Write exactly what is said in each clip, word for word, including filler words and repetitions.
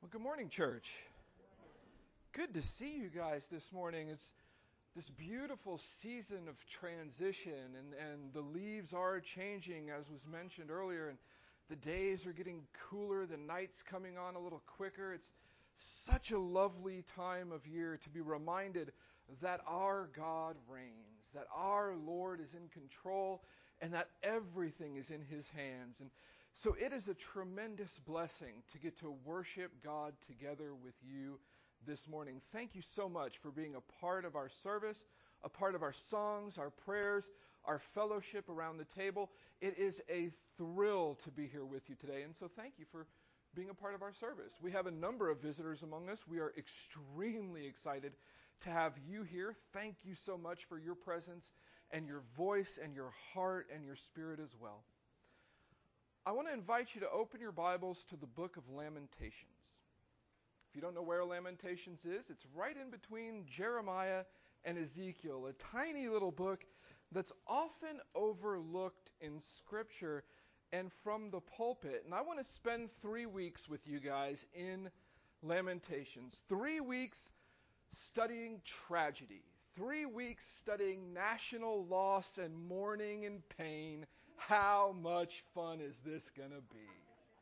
Well, good morning, church. Good to see you guys this morning. It's this beautiful season of transition, and, and the leaves are changing, as was mentioned earlier, and the days are getting cooler, the night's coming on a little quicker. It's such a lovely time of year to be reminded that our God reigns, that our Lord is in control, and that everything is in His hands. And so it is a tremendous blessing to get to worship God together with you this morning. Thank you so much for being a part of our service, a part of our songs, our prayers, our fellowship around the table. It is a thrill to be here with you today, and so thank you for being a part of our service. We have a number of visitors among us. We are extremely excited to have you here. Thank you so much for your presence and your voice and your heart and your spirit as well. I want to invite you to open your Bibles to the book of Lamentations. If you don't know where Lamentations is, it's right in between Jeremiah and Ezekiel, a tiny little book that's often overlooked in Scripture and from the pulpit. And I want to spend three weeks with you guys in Lamentations. Three weeks studying tragedy. Three weeks studying national loss and mourning and pain. How much fun is this going to be?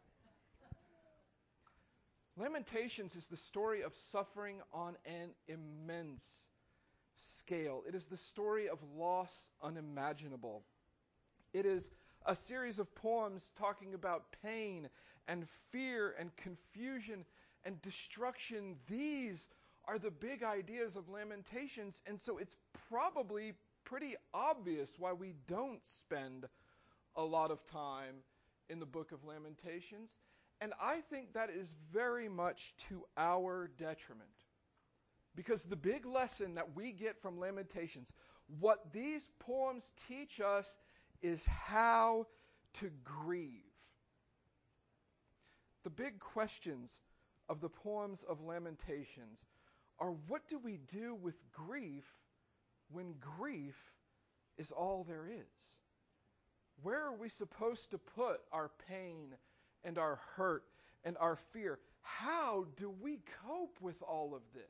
Lamentations is the story of suffering on an immense scale. It is the story of loss unimaginable. It is a series of poems talking about pain and fear and confusion and destruction. These are the big ideas of Lamentations, and so it's probably pretty obvious why we don't spend a lot of time in the book of Lamentations. And I think that is very much to our detriment. Because the big lesson that we get from Lamentations, what these poems teach us is how to grieve. The big questions of the poems of Lamentations are, what do we do with grief when grief is all there is? Where are we supposed to put our pain and our hurt and our fear? How do we cope with all of this?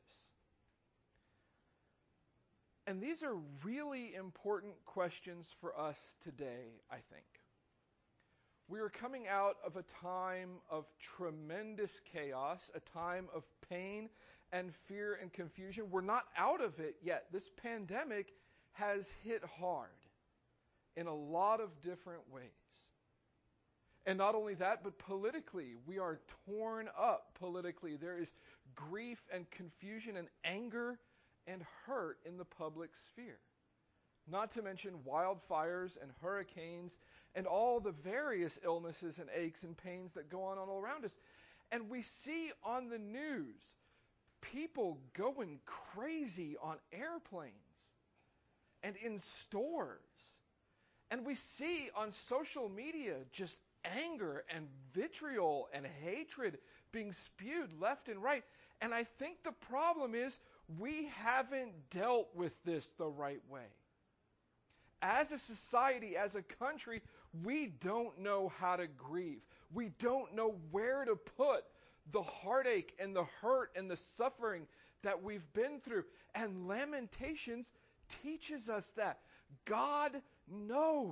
And these are really important questions for us today, I think. We are coming out of a time of tremendous chaos, a time of pain and fear and confusion. We're not out of it yet. This pandemic has hit hard in a lot of different ways. And not only that, but politically, we are torn up politically. There is grief and confusion and anger and hurt in the public sphere. Not to mention wildfires and hurricanes and all the various illnesses and aches and pains that go on all around us. And we see on the news people going crazy on airplanes and in stores. And we see on social media just anger and vitriol and hatred being spewed left and right. And I think the problem is we haven't dealt with this the right way. As a society, as a country, we don't know how to grieve. We don't know where to put the heartache and the hurt and the suffering that we've been through. And Lamentations teaches us that. God knows.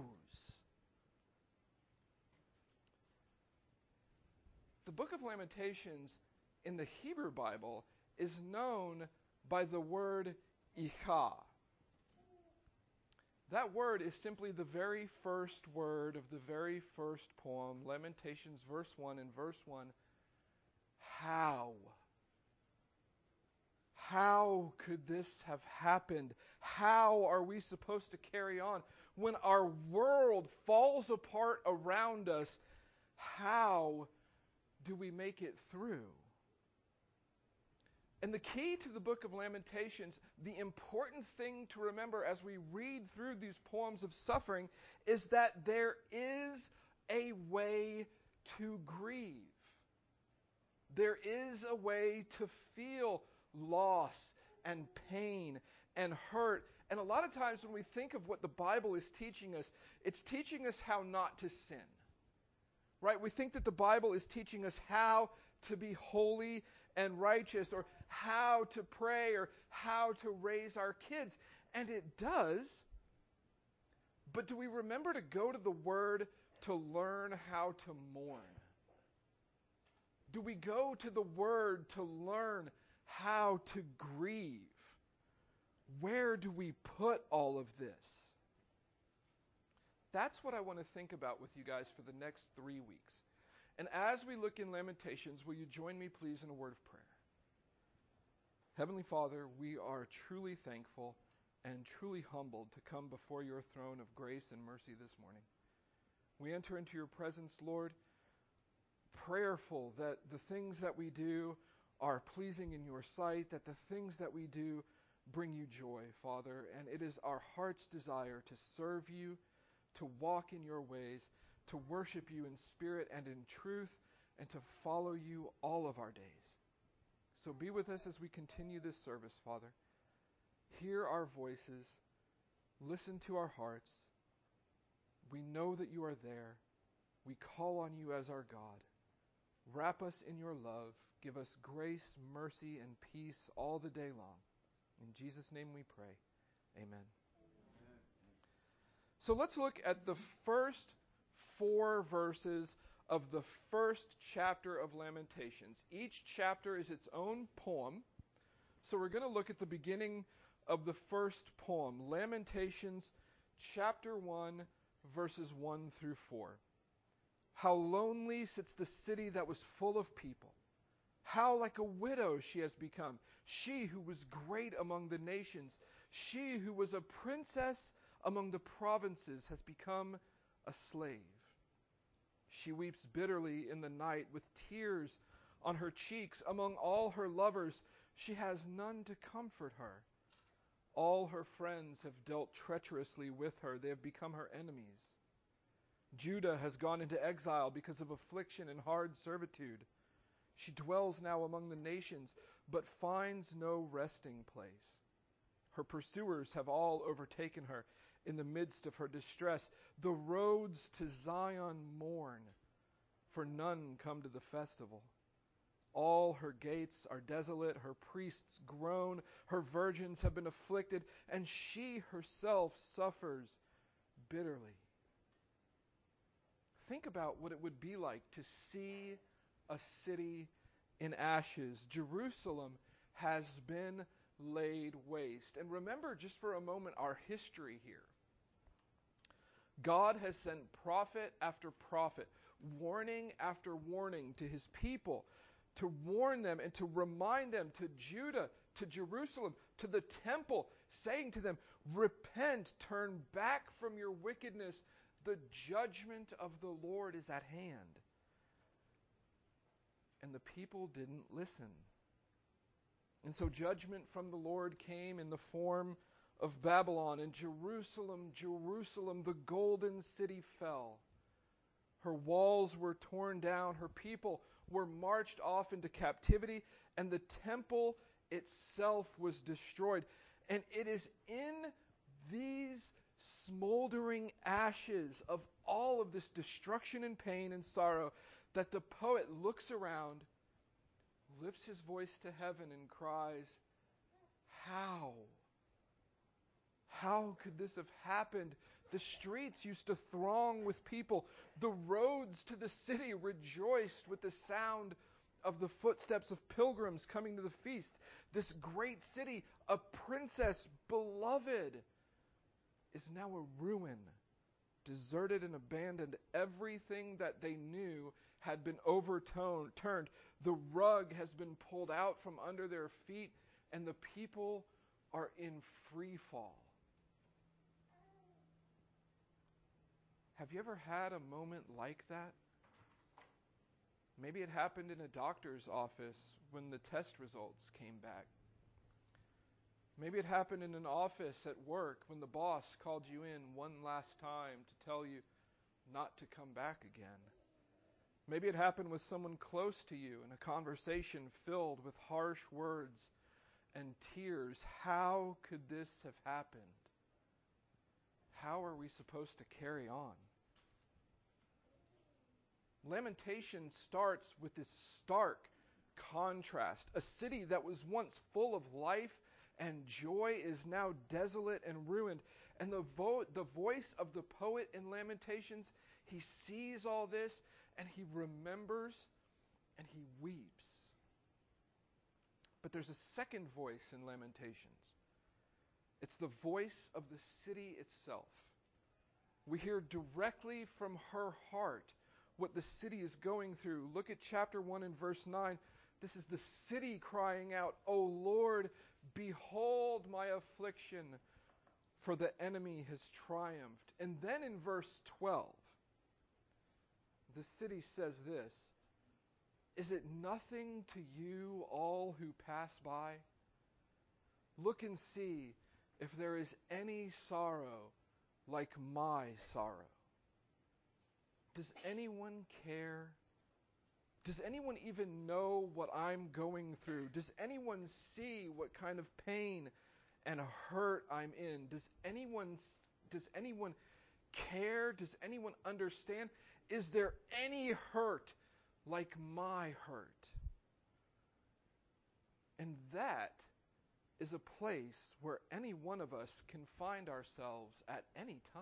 The book of Lamentations in the Hebrew Bible is known by the word Icha. That word is simply the very first word of the very first poem, Lamentations verse one. And verse one, how? How could this have happened? How are we supposed to carry on when our world falls apart around us? How do we make it through? And the key to the book of Lamentations, the important thing to remember as we read through these poems of suffering, is that there is a way to grieve. There is a way to feel loss and pain and hurt. And a lot of times when we think of what the Bible is teaching us, it's teaching us how not to sin. right? We think that the Bible is teaching us how to be holy and righteous, or how to pray, or how to raise our kids. And it does. But do we remember to go to the Word to learn how to mourn? Do we go to the Word to learn how to grieve? Where do we put all of this? That's what I want to think about with you guys for the next three weeks. And as we look in Lamentations, will you join me please in a word of prayer? Heavenly Father, we are truly thankful and truly humbled to come before your throne of grace and mercy this morning. We enter into your presence, Lord, prayerful that the things that we do are pleasing in your sight, that the things that we do bring you joy, Father. And it is our heart's desire to serve you, to walk in your ways, to worship you in spirit and in truth, and to follow you all of our days. So be with us as we continue this service, Father. Hear our voices. Listen to our hearts. We know that you are there. We call on you as our God. Wrap us in your love. Give us grace, mercy, and peace all the day long. In Jesus' name we pray. Amen. Amen. So let's look at the first four verses of the first chapter of Lamentations. Each chapter is its own poem. So we're going to look at the beginning of the first poem, Lamentations chapter one, verses one through four. How lonely sits the city that was full of people. How like a widow she has become, she who was great among the nations, she who was a princess among the provinces has become a slave. She weeps bitterly in the night with tears on her cheeks. Among all her lovers, she has none to comfort her. All her friends have dealt treacherously with her. They have become her enemies. Judah has gone into exile because of affliction and hard servitude. She dwells now among the nations, but finds no resting place. Her pursuers have all overtaken her in the midst of her distress. The roads to Zion mourn, for none come to the festival. All her gates are desolate, her priests groan, her virgins have been afflicted, and she herself suffers bitterly. Think about what it would be like to see a city in ashes. Jerusalem has been laid waste. And remember just for a moment our history here. God has sent prophet after prophet, warning after warning to his people, to warn them and to remind them, to Judah, to Jerusalem, to the temple, saying to them, repent, turn back from your wickedness. The judgment of the Lord is at hand. And the people didn't listen. And so judgment from the Lord came in the form of Babylon. And Jerusalem, Jerusalem, the golden city fell. Her walls were torn down. Her people were marched off into captivity. And the temple itself was destroyed. And it is in these smoldering ashes of all of this destruction and pain and sorrow that the poet looks around, lifts his voice to heaven and cries, how? How could this have happened? The streets used to throng with people. The roads to the city rejoiced with the sound of the footsteps of pilgrims coming to the feast. This great city, a princess beloved, is now a ruin, deserted and abandoned. Everything that they knew had been overturned. The rug has been pulled out from under their feet, and the people are in free fall. Have you ever had a moment like that? Maybe it happened in a doctor's office when the test results came back. Maybe it happened in an office at work when the boss called you in one last time to tell you not to come back again. Maybe it happened with someone close to you in a conversation filled with harsh words and tears. How could this have happened? How are we supposed to carry on? Lamentation starts with this stark contrast. A city that was once full of life and joy is now desolate and ruined. And the, vo- the voice of the poet in Lamentations, he sees all this and he remembers and he weeps. But there's a second voice in Lamentations. It's the voice of the city itself. We hear directly from her heart what the city is going through. Look at chapter one and verse nine. This is the city crying out, "O Lord, behold my affliction, for the enemy has triumphed." And then in verse twelve, the city says this, "Is it nothing to you, all who pass by? Look and see if there is any sorrow like my sorrow. Does anyone care? Does anyone even know what I'm going through? Does anyone see what kind of pain and hurt I'm in? Does anyone does anyone care? Does anyone understand? Is there any hurt like my hurt?" And that is a place where any one of us can find ourselves at any time.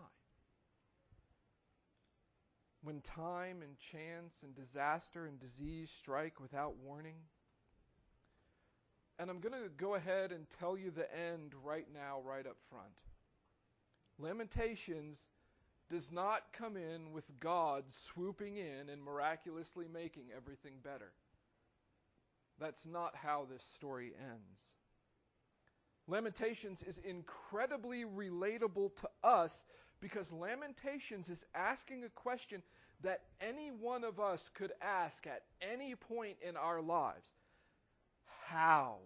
When time and chance and disaster and disease strike without warning. And I'm going to go ahead and tell you the end right now, right up front. Lamentations does not come in with God swooping in and miraculously making everything better. That's not how this story ends. Lamentations is incredibly relatable to us because Lamentations is asking a question that any one of us could ask at any point in our lives. How?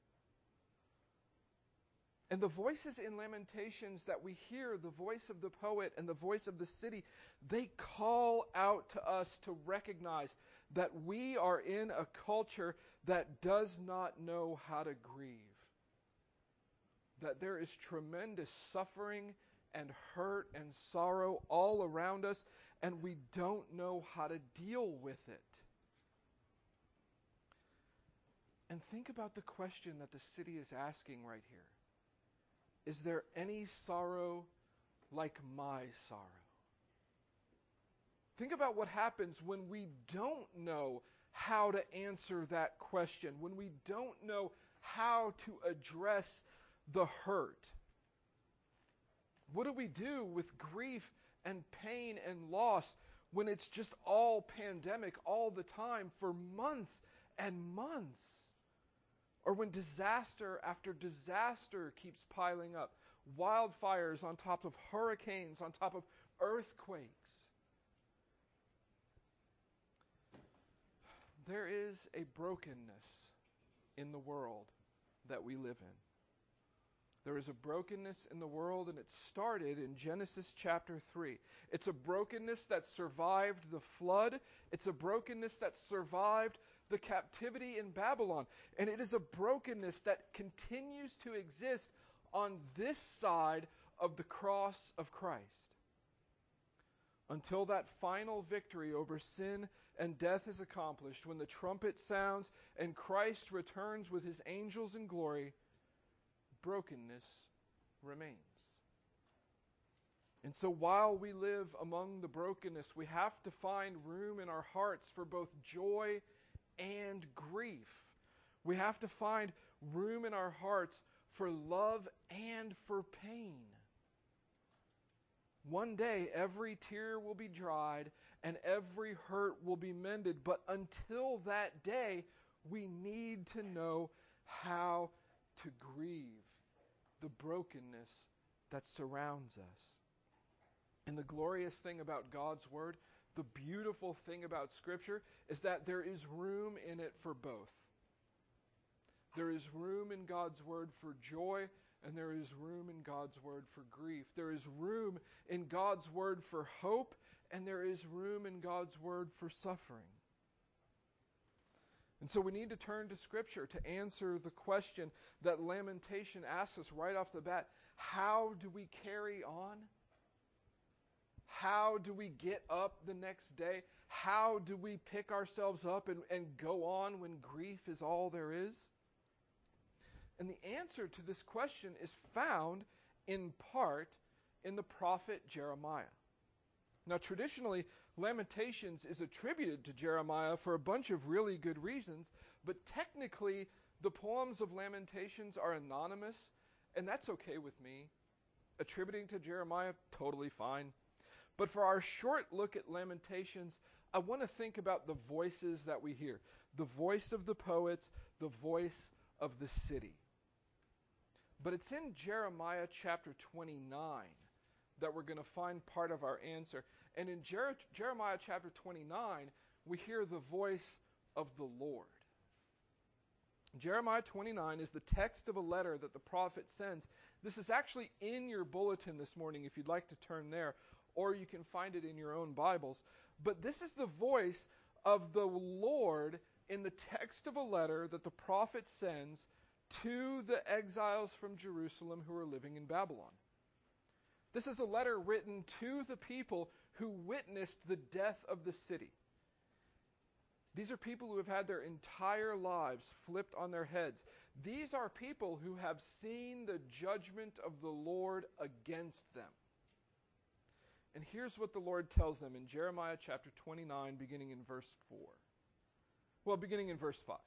And the voices in Lamentations that we hear, the voice of the poet and the voice of the city, they call out to us to recognize that we are in a culture that does not know how to grieve. That there is tremendous suffering and hurt and sorrow all around us, and we don't know how to deal with it. And think about the question that the city is asking right here. Is there any sorrow like my sorrow? Think about what happens when we don't know how to answer that question, when we don't know how to address the hurt. What do we do with grief and pain and loss when it's just all pandemic all the time for months and months? Or when disaster after disaster keeps piling up, wildfires on top of hurricanes, on top of earthquakes. There is a brokenness in the world that we live in. There is a brokenness in the world, and it started in Genesis chapter three. It's a brokenness that survived the flood. It's a brokenness that survived the captivity in Babylon. And it is a brokenness that continues to exist on this side of the cross of Christ. Until that final victory over sin and death is accomplished, when the trumpet sounds and Christ returns with his angels in glory, brokenness remains. And so while we live among the brokenness, we have to find room in our hearts for both joy and grief. We have to find room in our hearts for love and for pain. One day, every tear will be dried and every hurt will be mended. But until that day, we need to know how to grieve the brokenness that surrounds us. And the glorious thing about God's Word, the beautiful thing about Scripture, is that there is room in it for both. There is room in God's Word for joy, and there is room in God's Word for grief. There is room in God's Word for hope, and there is room in God's Word for suffering. And so we need to turn to Scripture to answer the question that Lamentation asks us right off the bat. How do we carry on? How do we get up the next day? How do we pick ourselves up and, and go on when grief is all there is? And the answer to this question is found in part in the prophet Jeremiah. Now, traditionally, Lamentations is attributed to Jeremiah for a bunch of really good reasons, but technically, the poems of Lamentations are anonymous, and that's okay with me. Attributing to Jeremiah, totally fine. But for our short look at Lamentations, I want to think about the voices that we hear. The voice of the poets, the voice of the city. But it's in Jeremiah chapter twenty-nine that we're going to find part of our answer. And in Jer- Jeremiah chapter twenty-nine, we hear the voice of the Lord. Jeremiah twenty-nine is the text of a letter that the prophet sends. This is actually in your bulletin this morning if you'd like to turn there, or you can find it in your own Bibles. But this is the voice of the Lord in the text of a letter that the prophet sends to the exiles from Jerusalem who are living in Babylon. This is a letter written to the people who witnessed the death of the city. These are people who have had their entire lives flipped on their heads. These are people who have seen the judgment of the Lord against them. And here's what the Lord tells them in Jeremiah chapter twenty-nine, beginning in verse four. Well, beginning in verse five.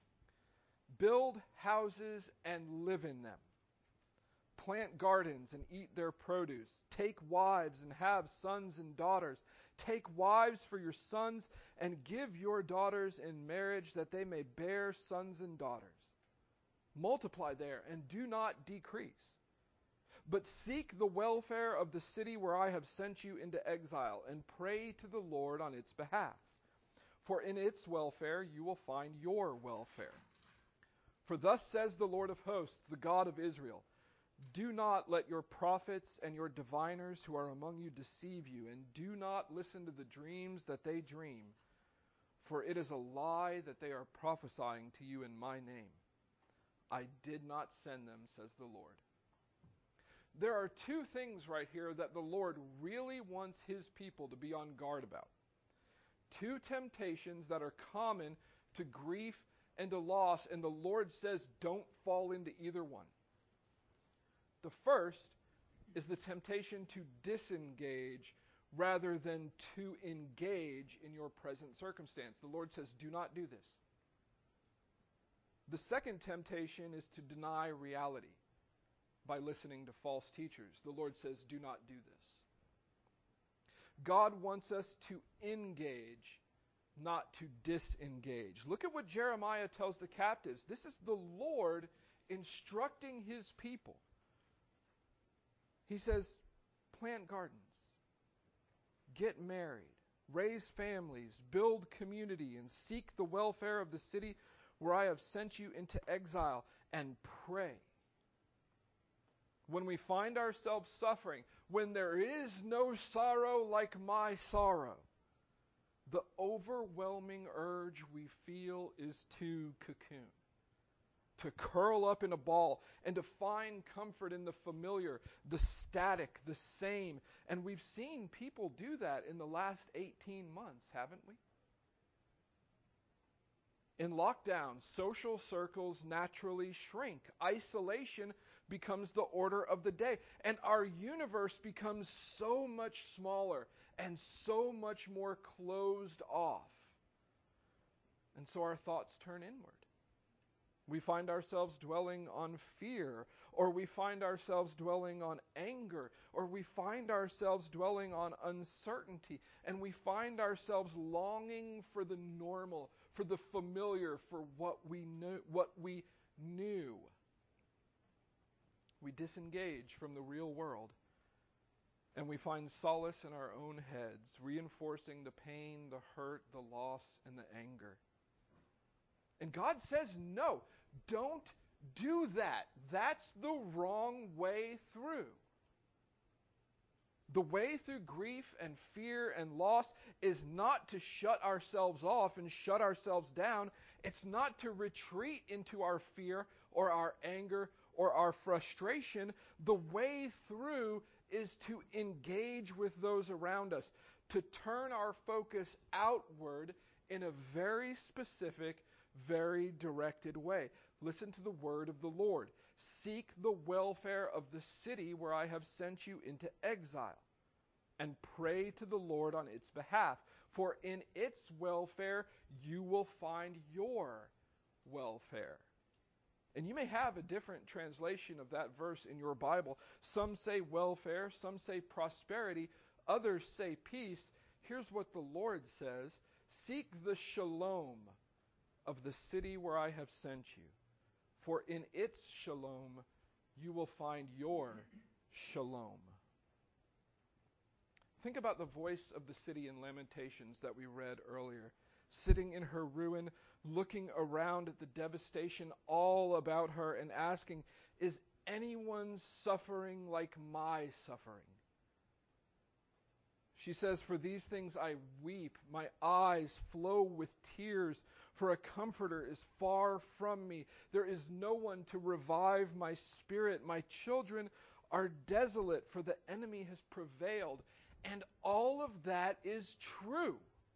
Build houses and live in them. Plant gardens and eat their produce. Take wives and have sons and daughters. Take wives for your sons and give your daughters in marriage that they may bear sons and daughters. Multiply there and do not decrease. But seek the welfare of the city where I have sent you into exile and pray to the Lord on its behalf. For in its welfare you will find your welfare. For thus says the Lord of hosts, the God of Israel, do not let your prophets and your diviners who are among you deceive you, and do not listen to the dreams that they dream, for it is a lie that they are prophesying to you in my name. I did not send them, says the Lord. There are two things right here that the Lord really wants his people to be on guard about. Two temptations that are common to grief and to loss, and the Lord says don't fall into either one. The first is the temptation to disengage rather than to engage in your present circumstance. The Lord says, do not do this. The second temptation is to deny reality by listening to false teachers. The Lord says, do not do this. God wants us to engage, not to disengage. Look at what Jeremiah tells the captives. This is the Lord instructing his people. He says, plant gardens, get married, raise families, build community, and seek the welfare of the city where I have sent you into exile, and pray. When we find ourselves suffering, when there is no sorrow like my sorrow, the overwhelming urge we feel is to cocoon, to curl up in a ball, and to find comfort in the familiar, the static, the same. And we've seen people do that in the last eighteen months, haven't we? In lockdown, social circles naturally shrink. Isolation becomes the order of the day. And our universe becomes so much smaller and so much more closed off. And so our thoughts turn inward. We find ourselves dwelling on fear, or we find ourselves dwelling on anger, or we find ourselves dwelling on uncertainty, and we find ourselves longing for the normal, for the familiar, for what we knew, what we knew. We disengage from the real world, and we find solace in our own heads, reinforcing the pain, the hurt, the loss, and the anger. And God says, no, don't do that. That's the wrong way through. The way through grief and fear and loss is not to shut ourselves off and shut ourselves down. It's not to retreat into our fear or our anger or our frustration. The way through is to engage with those around us, to turn our focus outward in a very specific, very directed way. Listen to the word of the Lord. Seek the welfare of the city where I have sent you into exile, and pray to the Lord on its behalf, for in its welfare you will find your welfare. And you may have a different translation of that verse in your Bible. Some say welfare, some say prosperity, others say peace. Here's what the Lord says: seek the shalom of the city where I have sent you, for in its shalom you will find your shalom. Think about the voice of the city in Lamentations that we read earlier, sitting in her ruin, looking around at the devastation all about her and asking, is anyone suffering like my suffering? She says, for these things I weep, my eyes flow with tears, for a comforter is far from me. There is no one to revive my spirit. My children are desolate, for the enemy has prevailed. And all of that is true.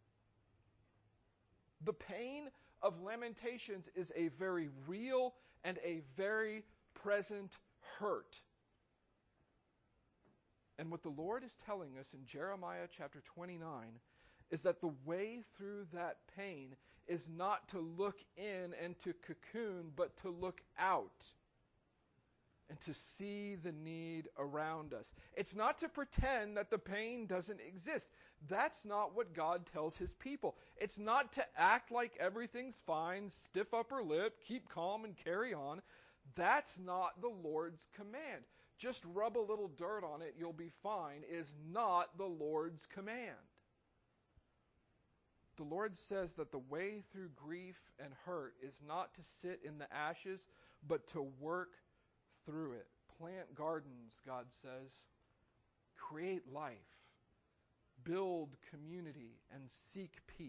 The pain of Lamentations is a very real and a very present hurt. And what the Lord is telling us in Jeremiah chapter twenty-nine is that the way through that pain is not to look in and to cocoon, but to look out and to see the need around us. It's not to pretend that the pain doesn't exist. That's not what God tells His people. It's not to act like everything's fine, stiff upper lip, keep calm and carry on. That's not the Lord's command. Just rub a little dirt on it, you'll be fine, is not the Lord's command. The Lord says that the way through grief and hurt is not to sit in the ashes, but to work through it. Plant gardens, God says. Create life. Build community and seek peace.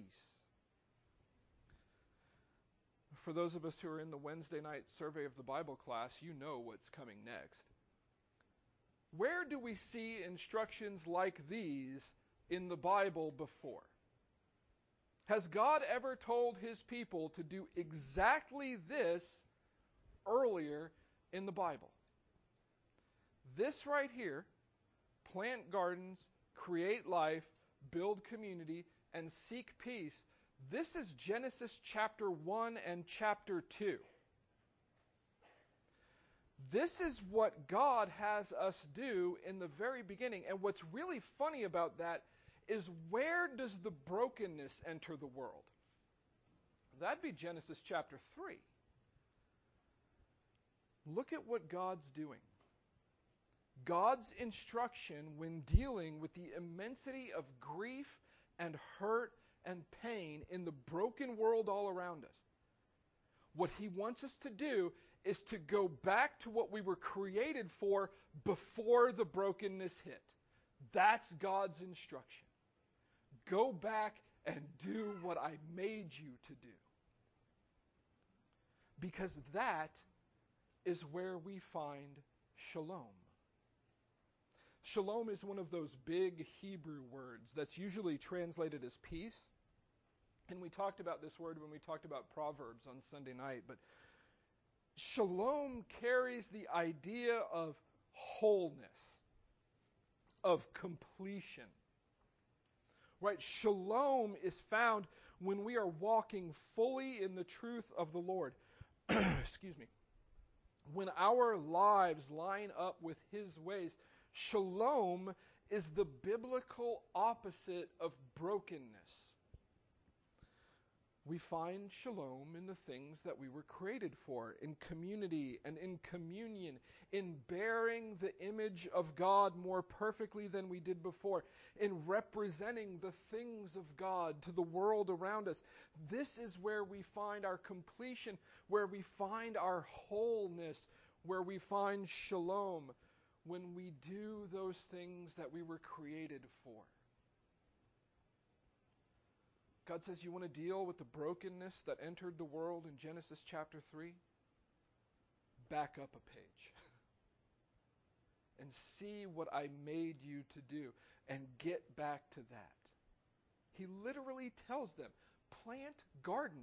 For those of us who are in the Wednesday night survey of the Bible class, you know what's coming next. Where do we see instructions like these in the Bible before? Has God ever told His people to do exactly this earlier in the Bible? This right here, plant gardens, create life, build community, and seek peace, this is Genesis chapter one and chapter two. This is what God has us do in the very beginning. And what's really funny about that is, where does the brokenness enter the world? That'd be Genesis chapter three. Look at what God's doing. God's instruction when dealing with the immensity of grief and hurt and pain in the broken world all around us. What He wants us to do is to go back to what we were created for before the brokenness hit. That's God's instruction. Go back and do what I made you to do. Because that is where we find shalom. Shalom is one of those big Hebrew words that's usually translated as peace. And we talked about this word when we talked about Proverbs on Sunday night. But shalom carries the idea of wholeness, of completion. Right? Shalom is found when we are walking fully in the truth of the Lord. Excuse me. When our lives line up with His ways, shalom is the biblical opposite of brokenness. We find shalom in the things that we were created for, in community and in communion, in bearing the image of God more perfectly than we did before, in representing the things of God to the world around us. This is where we find our completion, where we find our wholeness, where we find shalom, when we do those things that we were created for. God says, you want to deal with the brokenness that entered the world in Genesis chapter three? Back up a page. and see what I made you to do and get back to that. He literally tells them, plant gardens.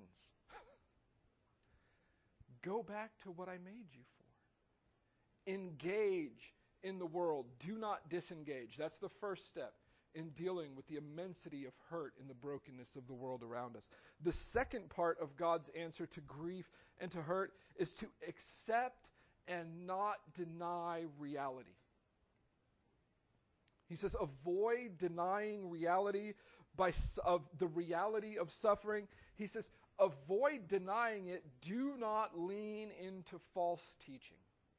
Go back to what I made you for. Engage in the world. Do not disengage. That's the first step in dealing with the immensity of hurt and the brokenness of the world around us. The second part of God's answer to grief and to hurt is to accept and not deny reality. He says, avoid denying reality by of the reality of suffering. He says, avoid denying it. Do not lean into false teaching.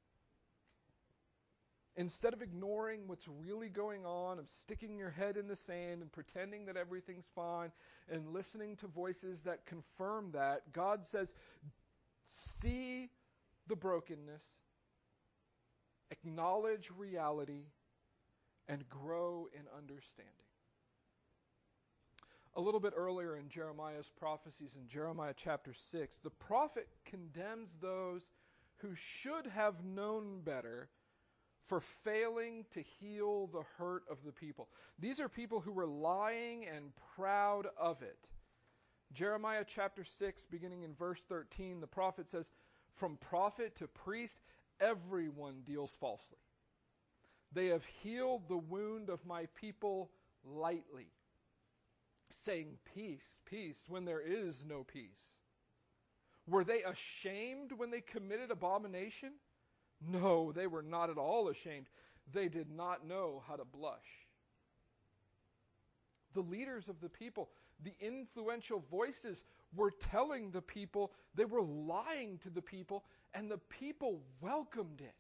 Instead of ignoring what's really going on, of sticking your head in the sand and pretending that everything's fine and listening to voices that confirm that, God says, see the brokenness, acknowledge reality, and grow in understanding. A little bit earlier in Jeremiah's prophecies, in Jeremiah chapter six, the prophet condemns those who should have known better for failing to heal the hurt of the people. These are people who were lying and proud of it. Jeremiah chapter six, beginning in verse thirteen, the prophet says, from prophet to priest, everyone deals falsely. They have healed the wound of my people lightly, saying peace, peace, when there is no peace. Were they ashamed when they committed abomination? No, they were not at all ashamed. They did not know how to blush. The leaders of the people, the influential voices, were telling the people, they were lying to the people, and the people welcomed it.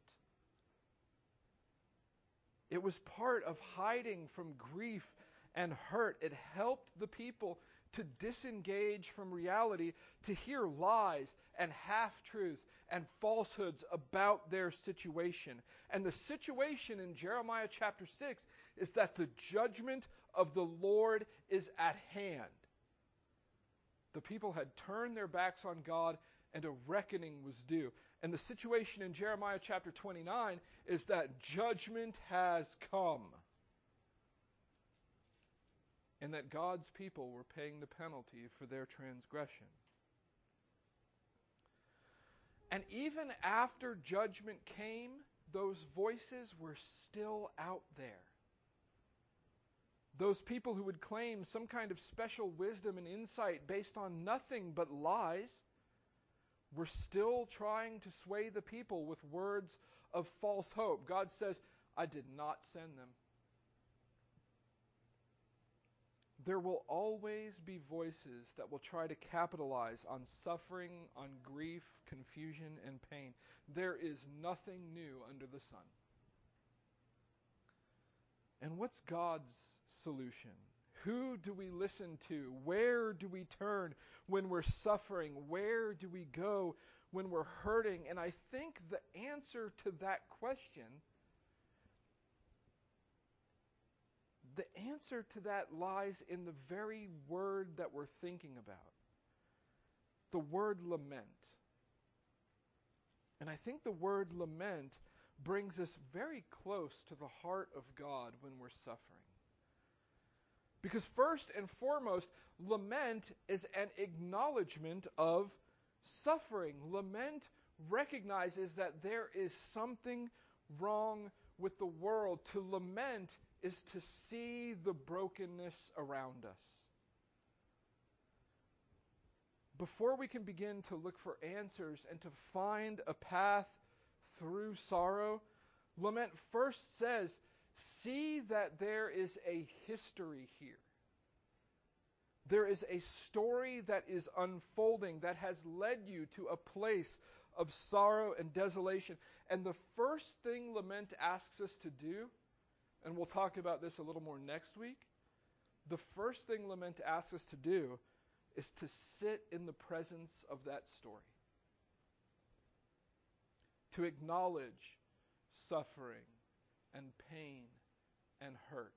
It was part of hiding from grief and hurt. It helped the people to disengage from reality, to hear lies and half-truths and falsehoods about their situation. And the situation in Jeremiah chapter six is that the judgment of the Lord is at hand. The people had turned their backs on God, and a reckoning was due. And the situation in Jeremiah chapter twenty-nine is that judgment has come. And that God's people were paying the penalty for their transgression. And even after judgment came, those voices were still out there. Those people who would claim some kind of special wisdom and insight based on nothing but lies were still trying to sway the people with words of false hope. God says, I did not send them. There will always be voices that will try to capitalize on suffering, on grief, confusion, and pain. There is nothing new under the sun. And what's God's solution? Who do we listen to? Where do we turn when we're suffering? Where do we go when we're hurting? And I think the answer to that question, the answer to that lies in the very word that we're thinking about. The word lament. And I think the word lament brings us very close to the heart of God when we're suffering. Because first and foremost, lament is an acknowledgement of suffering. Lament recognizes that there is something wrong with the world. To lament is to see the brokenness around us. Before we can begin to look for answers and to find a path through sorrow, lament first says, see that there is a history here. There is a story that is unfolding that has led you to a place of sorrow and desolation. And the first thing lament asks us to do, and we'll talk about this a little more next week, the first thing lament asks us to do is to sit in the presence of that story. To acknowledge suffering and pain and hurt.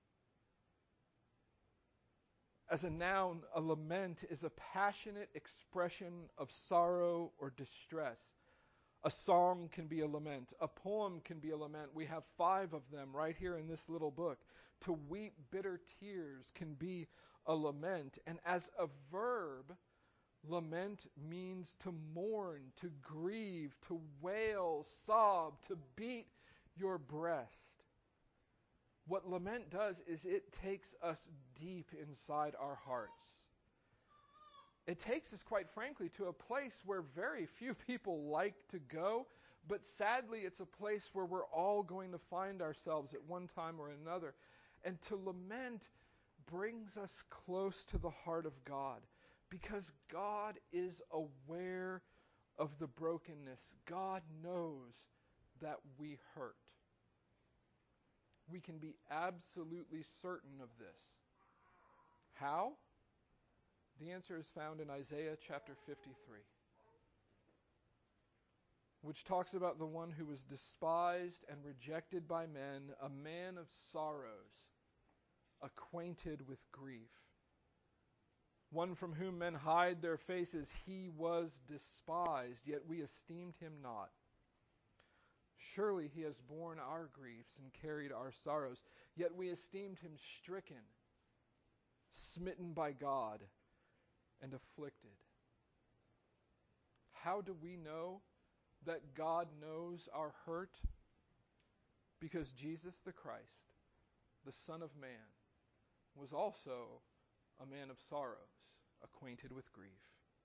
As a noun, a lament is a passionate expression of sorrow or distress. A song can be a lament. A poem can be a lament. We have five of them right here in this little book. To weep bitter tears can be a lament. And as a verb, lament means to mourn, to grieve, to wail, sob, to beat your breast. What lament does is it takes us deep inside our hearts. It takes us, quite frankly, to a place where very few people like to go, but sadly it's a place where we're all going to find ourselves at one time or another. And to lament brings us close to the heart of God, because God is aware of the brokenness. God knows that we hurt. We can be absolutely certain of this. How? The answer is found in Isaiah chapter fifty-three, which talks about the one who was despised and rejected by men, a man of sorrows, acquainted with grief. One from whom men hide their faces. He was despised, yet we esteemed him not. Surely he has borne our griefs and carried our sorrows, yet we esteemed him stricken, smitten by God, and afflicted. How do we know that God knows our hurt? Because Jesus the Christ, the Son of Man, was also a man of sorrows, acquainted with grief.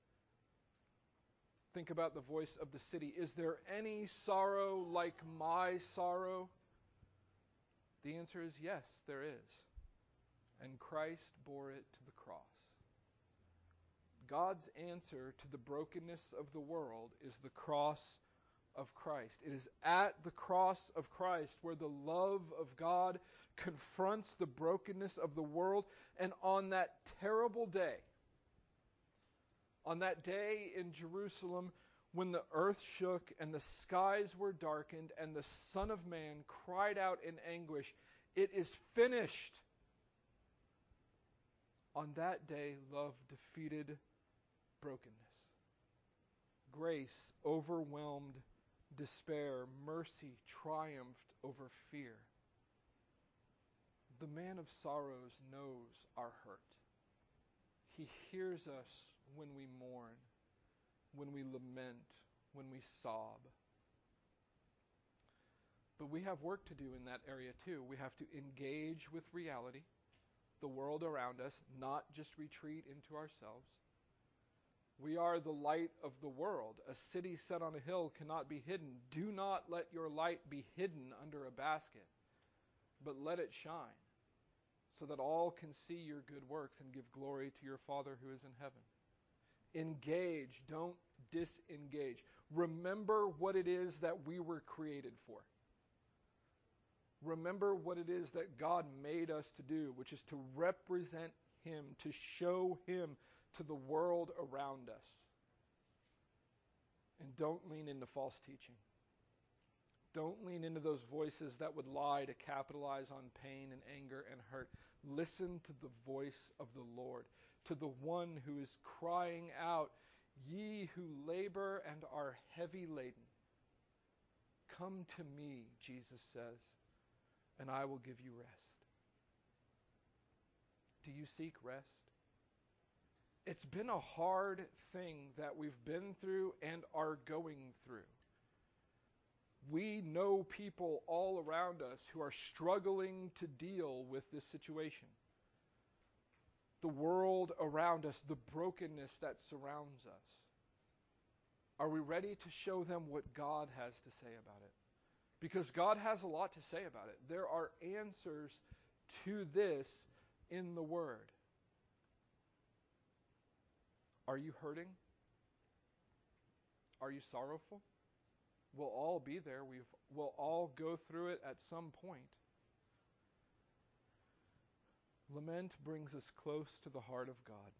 Think about the voice of the city. Is there any sorrow like my sorrow? The answer is yes, there is. And Christ bore it to the cross. God's answer to the brokenness of the world is the cross of Christ. It is at the cross of Christ where the love of God confronts the brokenness of the world. And on that terrible day, on that day in Jerusalem when the earth shook and the skies were darkened and the Son of Man cried out in anguish, "It is finished." On that day, love defeated brokenness. Grace overwhelmed despair. Mercy triumphed over fear. The man of sorrows knows our hurt. He hears us when we mourn, when we lament, when we sob. But we have work to do in that area too. We have to engage with reality, the world around us, not just retreat into ourselves. We are the light of the world. A city set on a hill cannot be hidden. Do not let your light be hidden under a basket, but let it shine, so that all can see your good works and give glory to your Father who is in heaven. Engage, don't disengage. Remember what it is that we were created for. Remember what it is that God made us to do, which is to represent Him, to show Him to the world around us. And don't lean into false teaching. Don't lean into those voices that would lie to capitalize on pain and anger and hurt. Listen to the voice of the Lord, to the one who is crying out, "Ye who labor and are heavy laden, come to me," Jesus says, "and I will give you rest." Do you seek rest? It's been a hard thing that we've been through and are going through. We know people all around us who are struggling to deal with this situation. The world around us, the brokenness that surrounds us. Are we ready to show them what God has to say about it? Because God has a lot to say about it. There are answers to this in the Word. Are you hurting? Are you sorrowful? We'll all be there. We've, we'll all go through it at some point. Lament brings us close to the heart of God.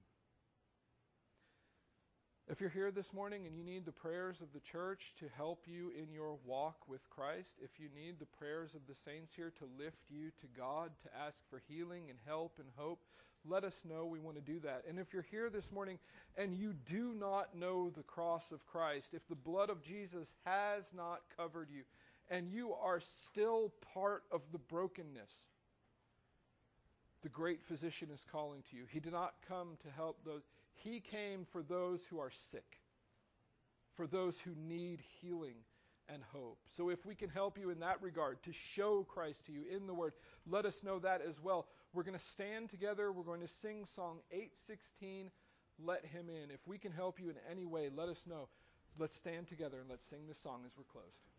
If you're here this morning and you need the prayers of the church to help you in your walk with Christ, if you need the prayers of the saints here to lift you to God, to ask for healing and help and hope, let us know. We want to do that. And if you're here this morning and you do not know the cross of Christ, if the blood of Jesus has not covered you, and you are still part of the brokenness, the great physician is calling to you. He did not come to help those. He came for those who are sick, for those who need healing and hope. So if we can help you in that regard, to show Christ to you in the Word, let us know that as well. We're going to stand together. We're going to sing song eight sixteen, Let Him In. If we can help you in any way, let us know. Let's stand together and let's sing this song as we're closed.